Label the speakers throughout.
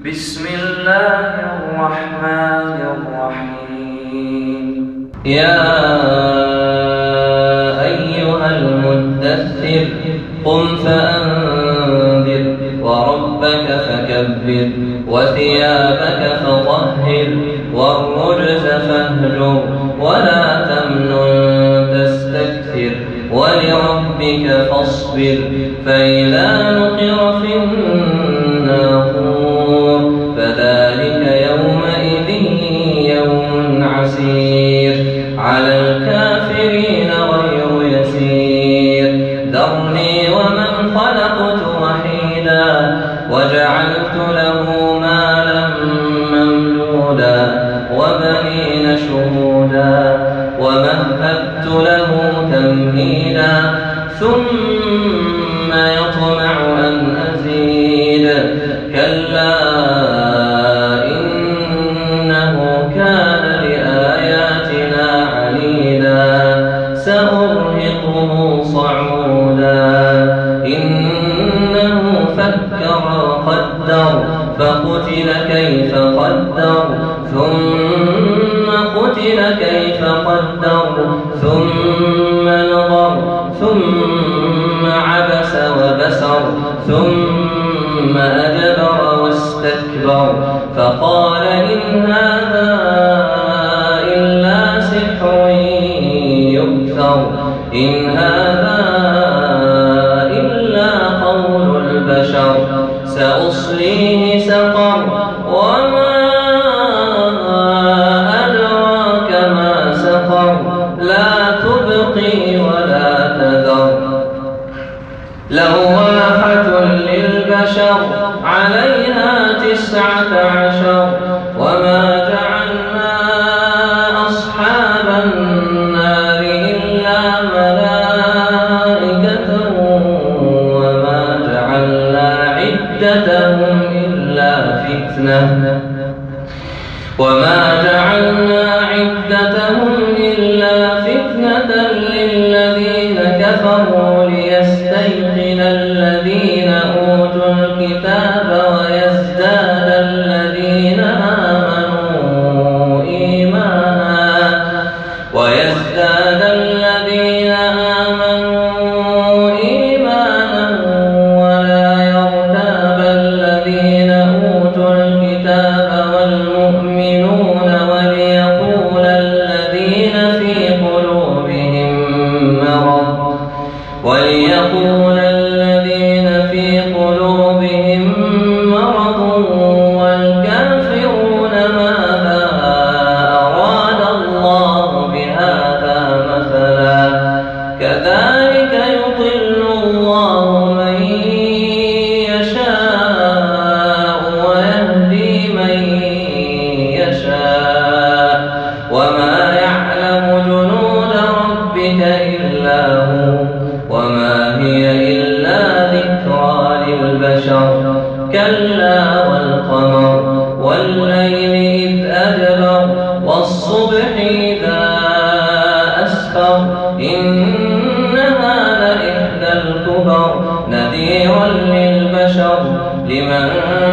Speaker 1: بسم الله الرحمن الرحيم. يا أيها المدثر قم فأنذر وربك فكبر وثيابك فطهر والرجز فاهجر ولا تمنن تستكثر ولربك فاصبر فإذا نقر في الناقور فذلك يومئذ يوم عسير على الكافرين غير يسير. ذرني ومن خلقت وحيدا وجعلت له مالا ممدودا وبنين شهودا ومهدت له تمهيدا ثم يطمع أن أزيد كلا إنه كان لآياتنا عنيدا سأرهقه صعودا إنه فكر وقدر فقتل كيف قدر ثم قتل كيف قدر ثم نظر ثم عبس وبسر ثم أدبر واستكبر فقال إن هذا إلا سحر يؤثر إن هذا إلا قول البشر سأصليه سقر وما أدراك ما سقر لا تبقي ولا تذر لواحة للبشر عليها 19 وما جعلنا أصحاب النار إلا ملائكة وما جعلنا عدتهم إلا فتنة للذين كفروا ليستيقن الذين أوتوا الكتاب ويزداد الذين آمنوا إيمانا ولا يرتاب الذين أوتوا الكتاب والمؤمنون وليقول الذين في قلوبهم مرض والكافرون ماذا أراد الله بهذا مثلا كذلك يضل الله من يشاء ويهدي من يشاء وما يعلم جنود ربك إلا هو وما هي إلا ذكرى للبشر كلا والقمر والليل إذ أدبر والصبح إذا أسفر إنها لإحدى الكبر نذيرا للبشر لمن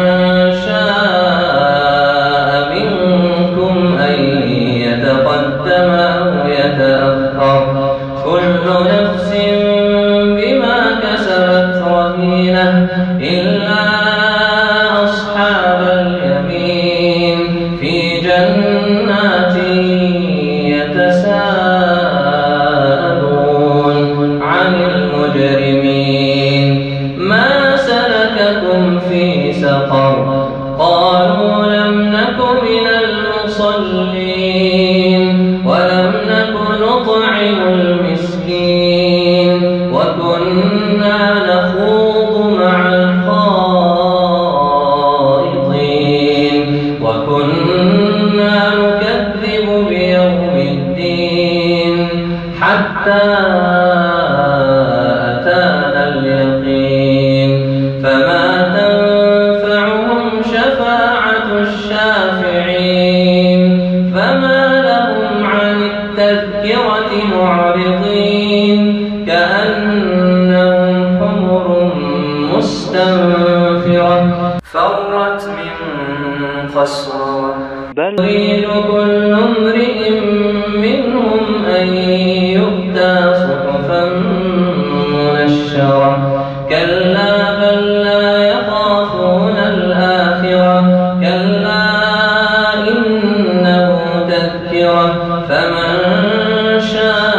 Speaker 1: شاء منكم أن يتقدم أو يتأخر كل نفس بما كسبت رهينة إلا أصحاب اليمين في جنات يتساءلون عن المجرمين ما سلككم في سقر قالوا لم نك من المصلين ولم نك نطعم المسكين وكنا نخوض مع الخائضين وكنا نكذب بيوم الدين حتى أتانا اليقين فما تنفعهم شفاعة
Speaker 2: خسران بل
Speaker 1: يريد كل امرئ منهم أن يؤتى صحفا منشرة كلا بل لا يخافون الآخرة كلا إنه تذكرة فمن شاء